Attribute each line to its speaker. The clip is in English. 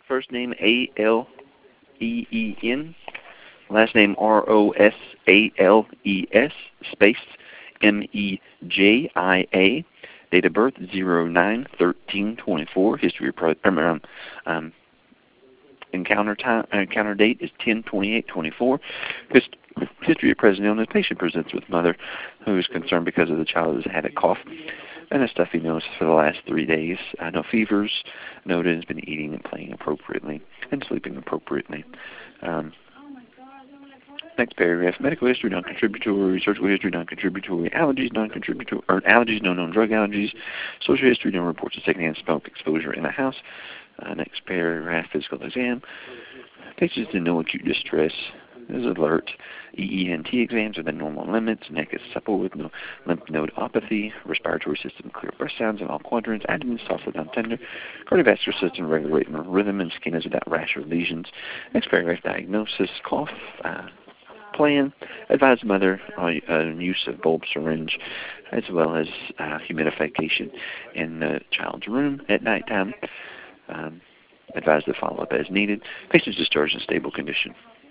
Speaker 1: First name Alleen, last name Rosales, space Mejia. Date of birth 09/13/24. History of encounter date is 10/28/24. History of present illness. Patient presents with mother who is concerned because of the child has had a cough and a stuffy nose for the last 3 days. No fevers noted. Has been eating and playing appropriately and sleeping appropriately. Next paragraph. Medical history non-contributory. Surgical history non-contributory. Allergies non-contributory. Or allergies, no known drug allergies. Social history, no reports of secondhand smoke exposure in the house. Next paragraph. Physical exam. Patients in no acute distress. Is alert. EENT exams are the normal limits. Neck is supple with no lymph nodopathy. Respiratory system clear breath sounds in all quadrants. Abdomen soft without tender. Cardiovascular system regular rhythm, and skin is without rash or lesions. Next paragraph. Diagnosis. Cough. Plan. Advise mother on use of bulb syringe as well as humidification in the child's room at nighttime. Advise to follow up as needed. Patient's discharged in stable condition.